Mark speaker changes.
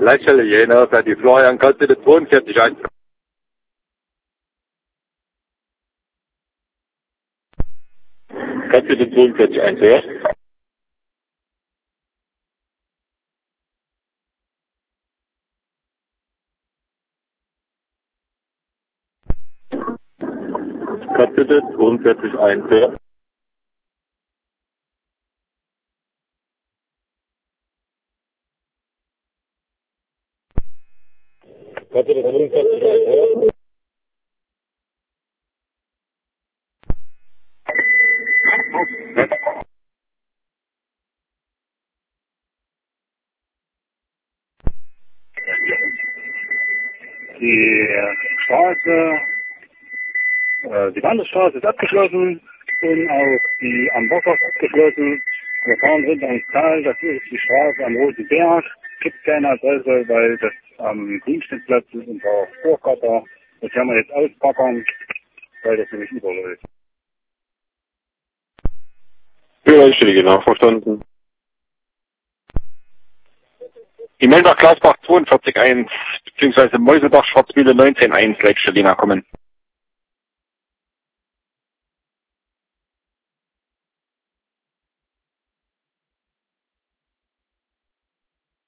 Speaker 1: Leitstelle Jena, für die Florian, kannst du bitte 42 1. Kannst du bitte 42 1 hören? Kannst du bitte 42 1 hören? Kannst du bitte 42 1 hören?
Speaker 2: Die Straße, die Wanderstraße ist abgeschlossen und auch die am Bockhaus abgeschlossen. Wir fahren runter ins Tal, das ist die Straße am Roten Berg. Gibt keine Adresse, weil das am Dienstplatz ist unser Vorgatter. Das werden wir jetzt auspackern, weil das nämlich überläuft.
Speaker 1: Ja, ich stehe genau, verstanden. Die Meldbach Glasbach 42 1, beziehungsweise Mäusebach Schwarzmühle 19 1, Leitstelle Jena kommen.